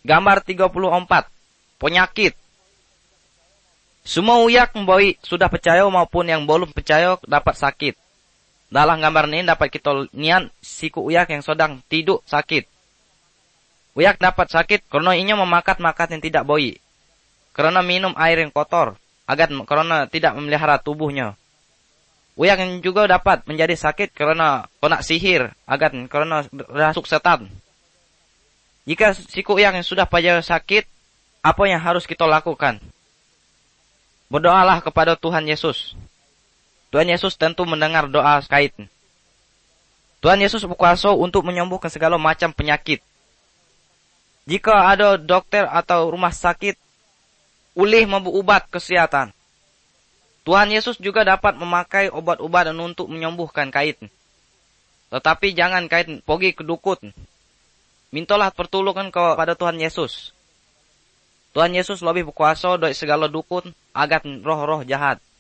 Gambar 34. Penyakit. Semua uyak memboi sudah percaya maupun yang belum percaya dapat sakit. Dalam gambar ini dapat kita lihat siku uyak yang sedang tidur sakit. Uyak dapat sakit karena inya memakan yang tidak boi. Karena minum air yang kotor. Karena tidak memelihara tubuhnya. Uyak yang juga dapat menjadi sakit karena kena sihir. Karena rasuk setan. Jika siku uyak yang sudah pada sakit, apa yang harus kita lakukan? Berdoalah kepada Tuhan Yesus. Tuhan Yesus tentu mendengar doa kait. Tuhan Yesus berkuasa untuk menyembuhkan segala macam penyakit. Jika ada dokter atau rumah sakit, ulih membuat kesehatan. Tuhan Yesus juga dapat memakai obat-obatan untuk menyembuhkan kait. Tetapi jangan kait pergi ke dukun. Mintalah pertolongan kepada Tuhan Yesus. Tuhan Yesus lebih berkuasa dari segala dukun agar roh-roh jahat.